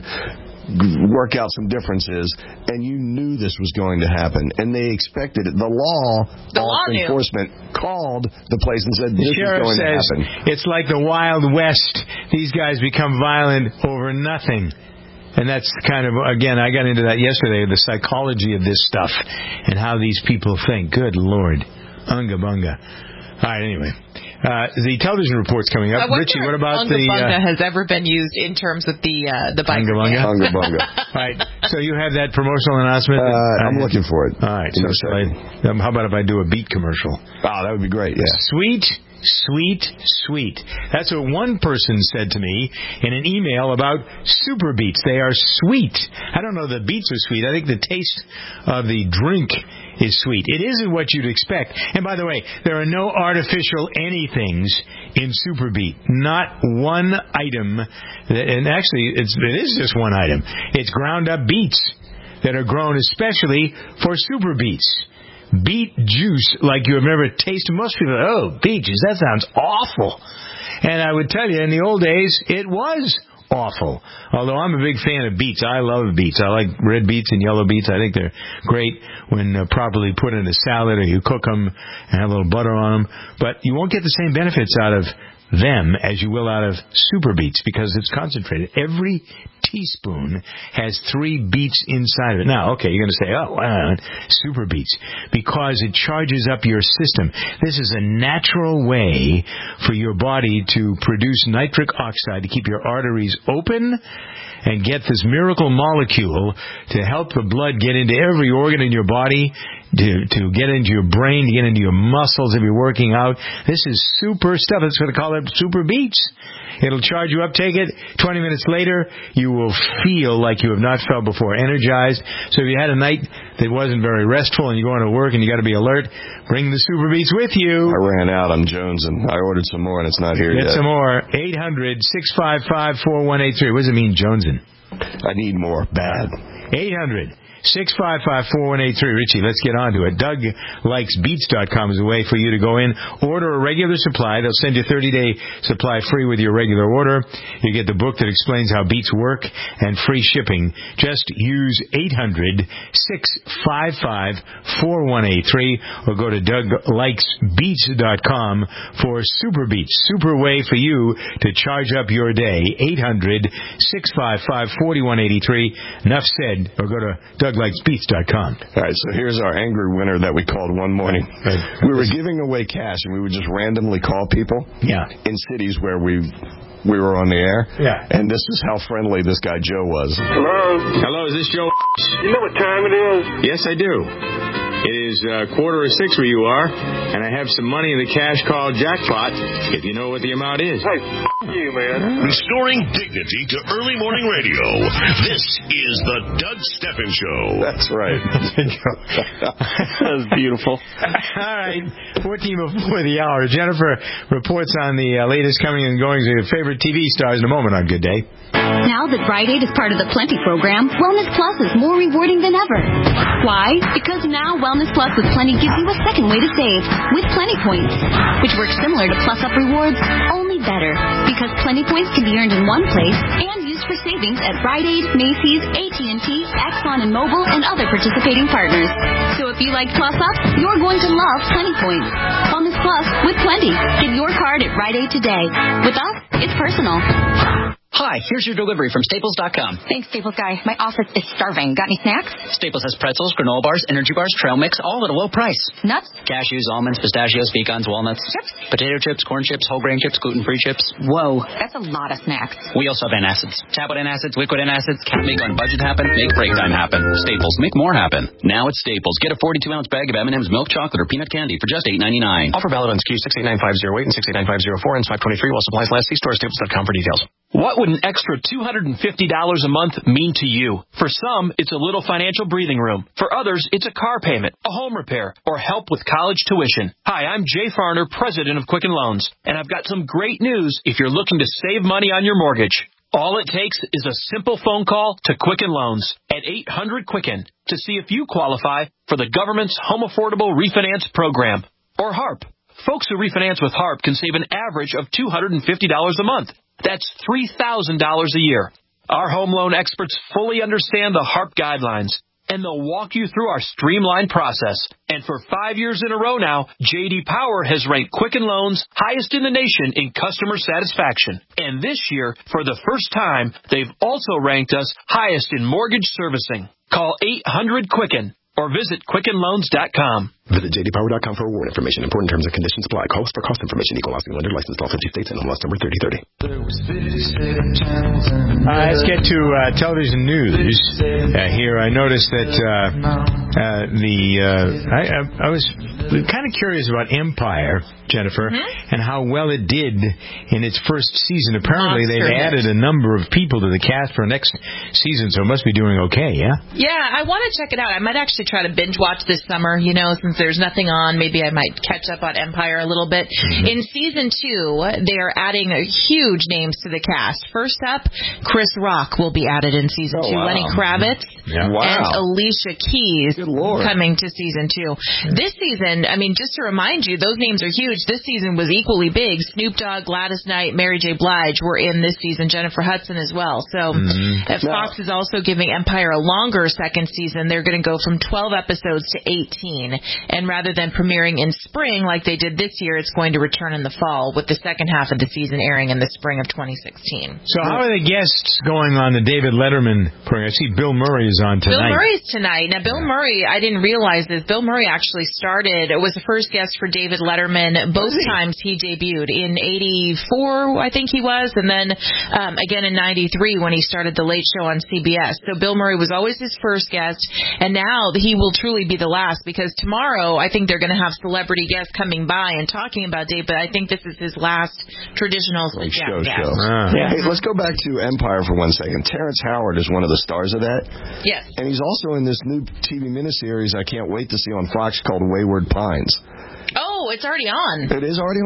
g- work out some differences, and you knew this was going to happen, and they expected it. The law, The law knew. enforcement called the place and said The this is sheriff going says to happen. it's like the Wild West. These guys become violent over nothing. And that's kind of, again, I got into that yesterday, the psychology of this stuff and how these people think. Good Lord. Unga bunga. All right, anyway. Uh, the television report's coming up. I wonder Richie, if what about Unga the... Bunga Uh, has ever been used in terms of the uh, the biker Unga bunga? gang. Unga bunga. All right, so you have that promotional announcement? Uh, I'm looking for it. All right, In so a shall I, um, how about if I do a beat commercial? Oh, that would be great, yeah. Sweet, sweet, sweet. That's what one person said to me in an email about Super Beets. They are sweet. I don't know the beets are sweet. I think the taste of the drink is sweet. It isn't what you'd expect. And by the way, there are no artificial anythings in Super Beet. Not one item. And actually, it's, it is just one item. It's ground up beets that are grown especially for Super Beets. Beet juice like you have never tasted. Most people are, oh, beet juice, that sounds awful. And I would tell you, in the old days, it was awful. Although I'm a big fan of beets. I love beets. I like red beets and yellow beets. I think they're great when uh, properly put in a salad or you cook them and have a little butter on them. But you won't get the same benefits out of them as you will out of Super Beets because it's concentrated. Every teaspoon has three beets inside of it. Now, okay, you're going to say, oh, wow, Super Beets, because it charges up your system. This is a natural way for your body to produce nitric oxide to keep your arteries open and get this miracle molecule to help the blood get into every organ in your body, to to get into your brain, to get into your muscles if you're working out. This is super stuff. That's what they call it, Super Beets. It'll charge you up. Take it. twenty minutes later, you will feel like you have not felt before, energized. So if you had a night that wasn't very restful and you're going to work and you got to be alert, bring the Super Beets with you. I ran out. I'm Jones, and I ordered some more, and it's not here Get yet. some more. eight hundred, six five five, four one eight three. What does it mean, Jonesin? I need more. Bad. eight hundred, six five five, four one eight three. Richie, let's get on to it. Doug Likes Beats dot com is a way for you to go in, order a regular supply. They'll send you a thirty-day supply free with your regular order. You get the book that explains how beets work and free shipping. Just use eight hundred, six five five, four one eight three or go to Doug Likes Beats dot com for Super Beats. Super way for you to charge up your day. eight hundred, six five five, four one eight three. Enough said. Or go to Doug Likes Beats dot com. All right, so here's our angry winner that we called one morning. We were giving away cash, and we would just randomly call people yeah. in cities where we we were on the air. Yeah. And this is how friendly this guy Joe was. Hello? Hello, is this Joe? You know what time it is? Yes, I do. It is uh, quarter of six where you are, and I have some money in the cash call jackpot, if you know what the amount is. Hey, f*** you, man. Restoring dignity to early morning radio. This is the Doug Stephan Show. That's right. That was beautiful. All right, fourteen before the hour. Jennifer reports on the uh, latest coming and goings of your favorite T V stars in a moment on Good Day. Now that Rite Aid is part of the Plenty program, Wellness Plus is more rewarding than ever. Why? Because now Wellness Plus with Plenty gives you a second way to save with Plenty Points, which works similar to Plus Up Rewards, only better. Because Plenty Points can be earned in one place and used for savings at Rite Aid, Macy's, A T and T, Exxon and Mobil, and other participating partners. So if you like Plus Up, you're going to love Plenty Points. Wellness Plus with Plenty. Get your card at Rite Aid today. With us, it's personal. Hi, here's your delivery from Staples dot com. Thanks, Staples guy. My office is starving. Got any snacks? Staples has pretzels, granola bars, energy bars, trail mix, all at a low price. Nuts? Cashews, almonds, pistachios, pecans, walnuts. Chips? Potato chips, corn chips, whole grain chips, gluten-free chips. Whoa, that's a lot of snacks. We also have antacids. Tablet antacids, liquid antacids. Can't make on budget happen. Make break time happen. Staples, make more happen. Now at Staples. Get a forty-two ounce bag of M and M's milk chocolate or peanut candy for just eight ninety-nine. Offer valid on S K U six eight nine five zero eight and six eight nine five zero four and five twenty-three while supplies last. See stores staples dot com for details. What would an extra two hundred fifty dollars a month mean to you? For some, it's a little financial breathing room. For others, it's a car payment, a home repair, or help with college tuition. Hi, I'm Jay Farner, president of Quicken Loans, and I've got some great news if you're looking to save money on your mortgage. All it takes is a simple phone call to Quicken Loans at eight hundred Quicken to see if you qualify for the government's Home Affordable Refinance Program, or HARP. Folks who refinance with HARP can save an average of two hundred fifty dollars a month. That's three thousand dollars a year. Our home loan experts fully understand the HARP guidelines, and they'll walk you through our streamlined process. And for five years in a row now, J D Power has ranked Quicken Loans highest in the nation in customer satisfaction. And this year, for the first time, they've also ranked us highest in mortgage servicing. Call eight hundred Quicken or visit Quicken Loans dot com. Visit J D Power dot com for award information. Important terms and conditions apply. Call us for cost information. Equal housing lender licensed all fifty states and M L S number thirty thirty. Uh, let's get to uh, television news. Uh, here, I noticed that uh, uh, the uh, I, I, I was kind of curious about Empire, Jennifer, mm-hmm. and how well it did in its first season. Apparently, they've added a number of people to the cast for next season, so it must be doing okay. Yeah. Yeah, I want to check it out. I might actually try to binge watch this summer. You know, since there's nothing on, maybe I might catch up on Empire a little bit. Mm-hmm. In season two, they are adding huge names to the cast. First up, Chris Rock will be added in season oh, two. Wow. Lenny Kravitz yeah. wow. and Alicia Keys coming to season two. Yeah. This season, I mean, just to remind you, those names are huge. This season was equally big. Snoop Dogg, Gladys Knight, Mary J. Blige were in this season. Jennifer Hudson as well. So mm-hmm. if Fox is also giving Empire a longer second season, they're going to go from twelve episodes to eighteen. And rather than premiering in spring like they did this year, it's going to return in the fall, with the second half of the season airing in the spring of twenty sixteen. So how are the guests going on the David Letterman program? I see Bill Murray is on tonight. Bill Murray's tonight. Now, Bill Murray, I didn't realize this. Bill Murray actually started, was the first guest for David Letterman both times he debuted. In eighty-four, I think he was, and then um, again in ninety-three when he started The Late Show on C B S. So Bill Murray was always his first guest, and now he will truly be the last, because tomorrow I think they're going to have celebrity guests coming by and talking about Dave, but I think this is his last traditional like yeah, show. guest. show. Ah. Yeah. Hey, let's go back to Empire for one second. Terrence Howard is one of the stars of that. Yes. And he's also in this new T V miniseries I can't wait to see on Fox called Wayward Pines. Oh, it's already on. It is already on?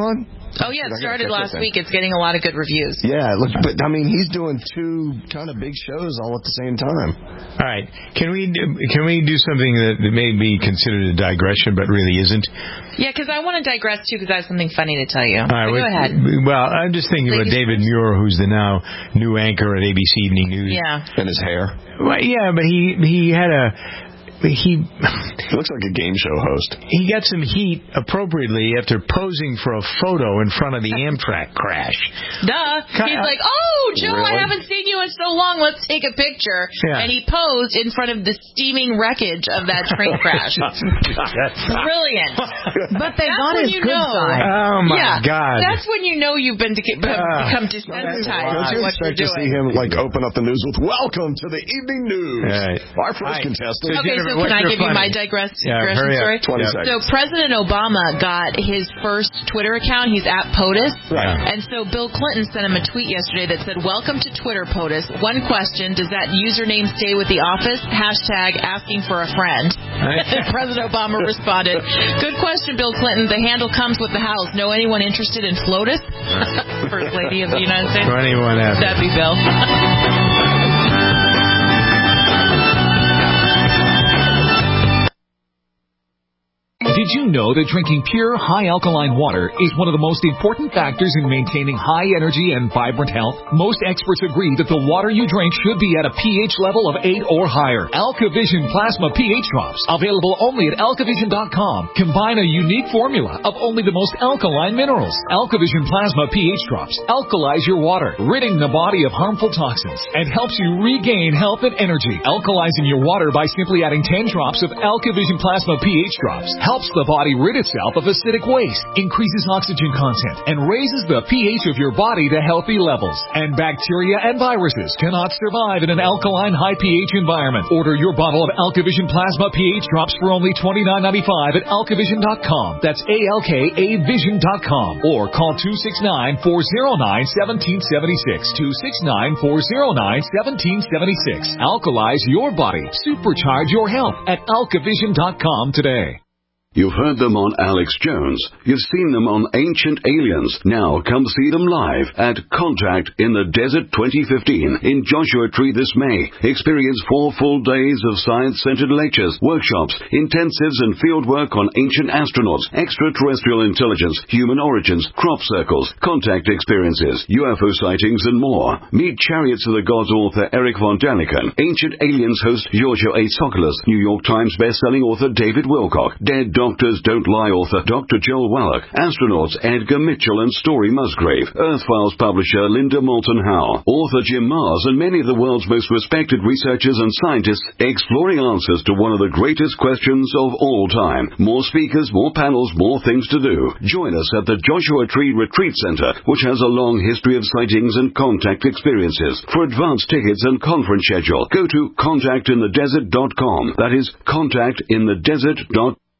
Oh, yeah, it started last week. It's getting a lot of good reviews. Yeah, look, but I mean, he's doing two kind of big shows all at the same time. All right, can we do, can we do something that may be considered a digression, but really isn't? Yeah, because I want to digress too, because I have something funny to tell you. All right, go we, ahead. Well, I'm just thinking about David Muir, who's the now new anchor at A B C Evening News. Yeah, and his hair. Well, yeah, but he he had a. He, he looks like a game show host. He got some heat appropriately after posing for a photo in front of the Amtrak crash. Duh. He's like, oh, Joe, really? I haven't seen you in so long. Let's take a picture. Yeah. And he posed in front of the steaming wreckage of that train crash. Brilliant. But they that's got his good know. side. Oh, my yeah, God. That's when you know you've been to, uh, become desensitized to you what you're doing. To see him like open up the news with "Welcome to the Evening News." Right. Our first Hi. contestant. Okay, so can I give funny. you my digress, yeah, digression story? twenty yeah. seconds. So President Obama got his first Twitter account. He's at POTUS. Right. And so Bill Clinton sent him a tweet yesterday that said, welcome to Twitter, POTUS. One question, does that username stay with the office? Hashtag asking for a friend. Right. President Obama responded, good question, Bill Clinton. The handle comes with the house. Know anyone interested in FLOTUS? First Lady of the United States. twenty-one That'd be Bill. Did you know that drinking pure, high-alkaline water is one of the most important factors in maintaining high energy and vibrant health? Most experts agree that the water you drink should be at a pH level of eight or higher. AlkaVision Plasma pH Drops, available only at alkavision dot com, combine a unique formula of only the most alkaline minerals. AlkaVision Plasma pH Drops alkalize your water, ridding the body of harmful toxins, and helps you regain health and energy. Alkalizing your water by simply adding ten drops of AlkaVision Plasma pH Drops helps the body rid itself of acidic waste, increases oxygen content, and raises the pH of your body to healthy levels. And bacteria and viruses cannot survive in an alkaline high pH environment. Order your bottle of AlkaVision Plasma pH Drops for only twenty-nine ninety-five at alkavision dot com. That's A L K A vision dot com. Or call two six nine, four oh nine, one seven seven six. two six nine, four oh nine, one seven seven six. Alkalize your body. Supercharge your health at alkavision dot com today. You've heard them on Alex Jones. You've seen them on Ancient Aliens. Now come see them live at Contact in the Desert twenty fifteen in Joshua Tree this May. Experience four full days of science-centered lectures, workshops, intensives, and fieldwork on ancient astronauts, extraterrestrial intelligence, human origins, crop circles, contact experiences, U F O sightings, and more. Meet Chariots of the Gods author Eric von Daniken, Ancient Aliens host Giorgio A. Tsoukalos, New York Times best-selling author David Wilcock, Dead Doctors Don't Lie author Doctor Joel Wallach, astronauts Edgar Mitchell and Story Musgrave, Earth Files publisher Linda Moulton Howe, author Jim Mars, and many of the world's most respected researchers and scientists exploring answers to one of the greatest questions of all time. More speakers, more panels, more things to do. Join us at the Joshua Tree Retreat Center, which has a long history of sightings and contact experiences. For advance tickets and conference schedule, go to contact in the desert dot com. That is contact in the desert dot com.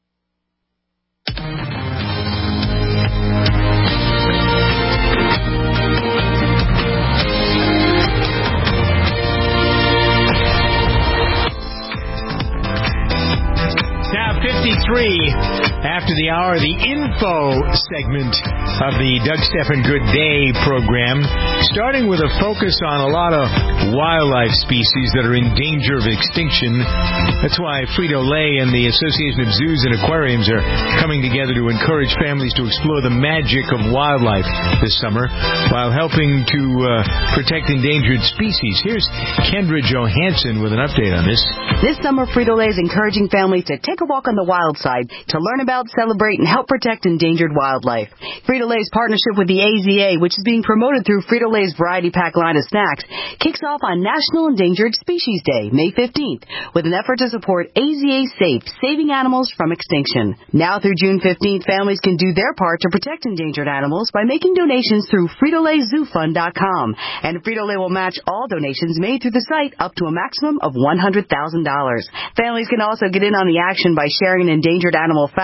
fifty-three after the hour, the info segment of the Doug Stephan Good Day program, starting with a focus on a lot of wildlife species that are in danger of extinction. That's why Frito-Lay and the Association of Zoos and Aquariums are coming together to encourage families to explore the magic of wildlife this summer while helping to uh, protect endangered species. Here's Kendra Johansson with an update on this. This summer, Frito-Lay is encouraging families to take a walk on the wild side to learn about, celebrate, and help protect endangered wildlife. Frito-Lay's partnership with the A Z A, which is being promoted through Frito-Lay's Variety Pack line of snacks, kicks off on National Endangered Species Day, May fifteenth, with an effort to support A Z A Safe, saving animals from extinction. Now through June fifteenth, families can do their part to protect endangered animals by making donations through Frito Lay Zoo Fund dot com. And Frito-Lay will match all donations made through the site up to a maximum of one hundred thousand dollars. Families can also get in on the action by sharing an endangered animal fact featured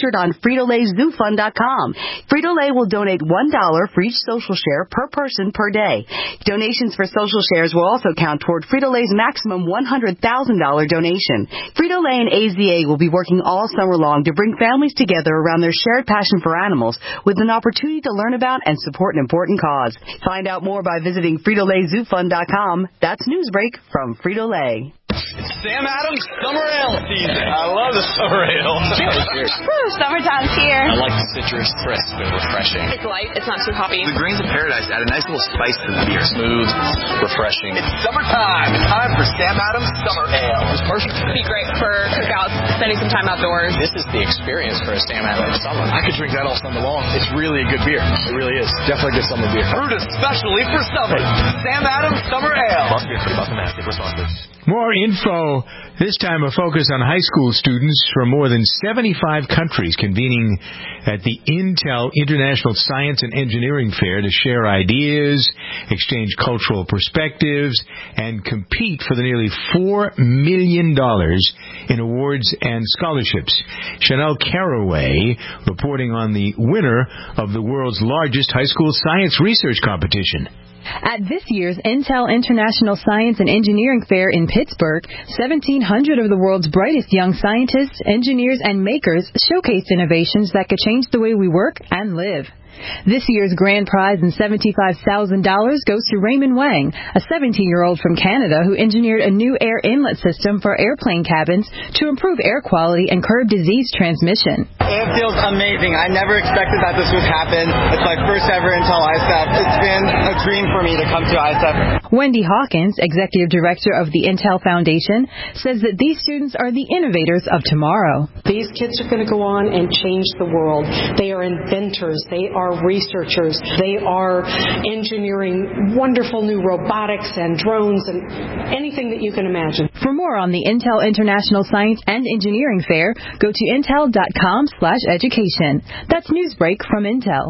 featured on Frito Lay Zoo Fund dot com. Frito-Lay will donate one dollar for each social share per person per day. Donations for social shares will also count toward Frito-Lay's maximum one hundred thousand dollars donation. Frito-Lay and A Z A will be working all summer long to bring families together around their shared passion for animals with an opportunity to learn about and support an important cause. Find out more by visiting Frito Lay Zoo Fund dot com. That's Newsbreak from Frito-Lay. Sam Adams Summer Ale season. I love the summer ale. Cheers. Woo, summertime's here. I like the citrus, crisp and refreshing. It's light. It's not too hoppy. The grains of paradise add a nice little spice to the beer. Smooth, refreshing. It's summertime. It's time for Sam Adams Summer Ale. It's perfect. It'd be great for cookouts, spending some time outdoors. This is the experience for a Sam Adams summer. I could drink that all summer long. It's really a good beer. It really is. Definitely a good summer beer. Brewed especially for summer. Sam Adams Summer Ale. Must be a pretty domestic responsibility. More info, this time a focus on high school students from more than seventy-five countries convening at the Intel International Science and Engineering Fair to share ideas, exchange cultural perspectives, and compete for the nearly four million dollars in awards and scholarships. Chanel Caraway reporting on the winner of the world's largest high school science research competition. At this year's Intel International Science and Engineering Fair in Pittsburgh, seventeen hundred of the world's brightest young scientists, engineers, and makers showcased innovations that could change the way we work and live. This year's grand prize in seventy-five thousand dollars goes to Raymond Wang, a seventeen-year-old from Canada who engineered a new air inlet system for airplane cabins to improve air quality and curb disease transmission. It feels amazing. I never expected that this would happen. It's my first ever Intel I S E P. It's been a dream for me to come to I S E P. Wendy Hawkins, Executive Director of the Intel Foundation, says that these students are the innovators of tomorrow. These kids are going to go on and change the world. They are inventors. They are researchers. They are engineering wonderful new robotics and drones and anything that you can imagine. For more on the Intel International Science and Engineering Fair, go to intel dot com slash education. That's Newsbreak from Intel.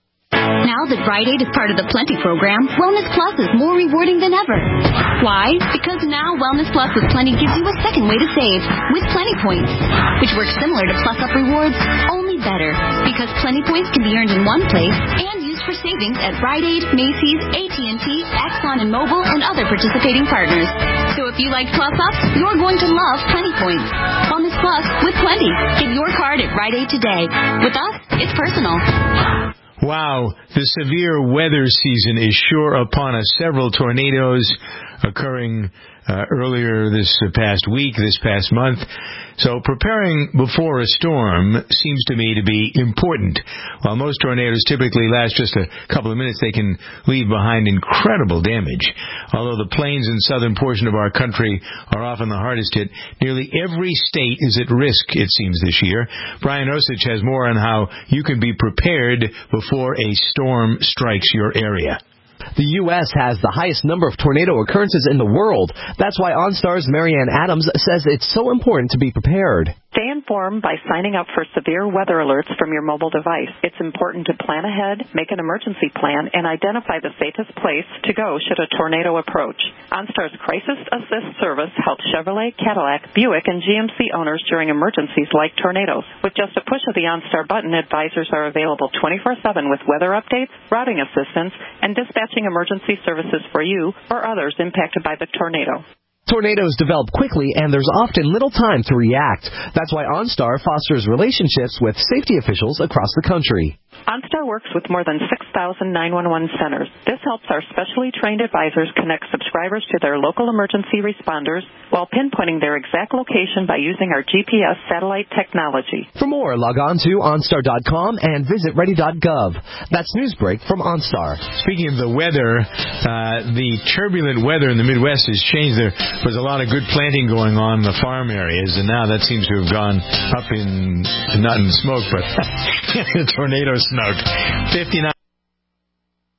Now that Rite Aid is part of the Plenty program, Wellness Plus is more rewarding than ever. Why? Because now Wellness Plus with Plenty gives you a second way to save with Plenty Points, which works similar to Plus Up Rewards, only better. Because Plenty Points can be earned in one place and used for savings at Rite Aid, Macy's, A T and T, Exxon and Mobil, and other participating partners. So if you like Plus Up, you're going to love Plenty Points. Wellness Plus with Plenty. Get your card at Rite Aid today. With us, it's personal. Wow, the severe weather season is sure upon us. Several tornadoes occurring uh, earlier this past week, this past month. So preparing before a storm seems to me to be important. While most tornadoes typically last just a couple of minutes, they can leave behind incredible damage. Although the plains and southern portion of our country are often the hardest hit, nearly every state is at risk, it seems, this year. Brian Osich has more on how you can be prepared before a storm strikes your area. The U S has the highest number of tornado occurrences in the world. That's why OnStar's Marianne Adams says it's so important to be prepared. Stay informed by signing up for severe weather alerts from your mobile device. It's important to plan ahead, make an emergency plan, and identify the safest place to go should a tornado approach. OnStar's Crisis Assist service helps Chevrolet, Cadillac, Buick, and G M C owners during emergencies like tornadoes. With just a push of the OnStar button, advisors are available twenty-four seven with weather updates, routing assistance, and dispatching emergency services for you or others impacted by the tornado. Tornadoes develop quickly, and there's often little time to react. That's why OnStar fosters relationships with safety officials across the country. OnStar works with more than six thousand nine one one centers. This helps our specially trained advisors connect subscribers to their local emergency responders while pinpointing their exact location by using our G P S satellite technology. For more, log on to OnStar dot com and visit ready dot gov. That's Newsbreak from OnStar. Speaking of the weather, uh, the turbulent weather in the Midwest has changed. There was a lot of good planting going on in the farm areas, and now that seems to have gone up in, not in smoke, but tornado smoke. fifty-nine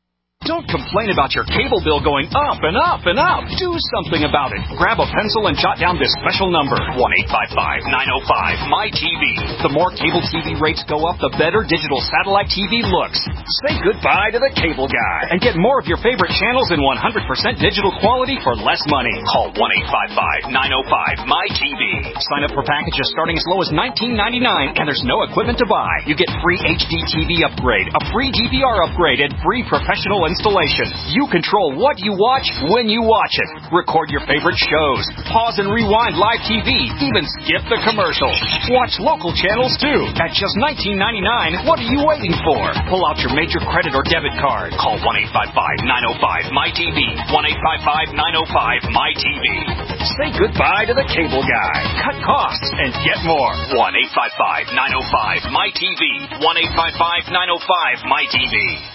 Don't complain about your cable bill going up and up and up. Do something about it. Grab a pencil and jot down this special number, one eight five five, nine oh five, M Y T V. The more cable T V rates go up, the better digital satellite T V looks. Say goodbye to the cable guy and get more of your favorite channels in one hundred percent digital quality for less money. Call one eight five five, nine oh five, M Y T V. Sign up for packages starting as low as nineteen ninety-nine, and there's no equipment to buy. You get free H D T V upgrade, a free D V R upgrade, and free professional installation. You control what you watch when you watch it. Record your favorite shows. Pause and rewind live T V. Even skip the commercials. Watch local channels too. At just nineteen ninety-nine, what are you waiting for? Pull out your major credit or debit card. Call one eight five five, nine oh five, M Y T V. one eight five five, nine oh five, M Y T V. Say goodbye to the cable guy. Cut costs and get more. one eight five five, nine oh five, M Y T V. one eight five five, nine oh five, M Y T V.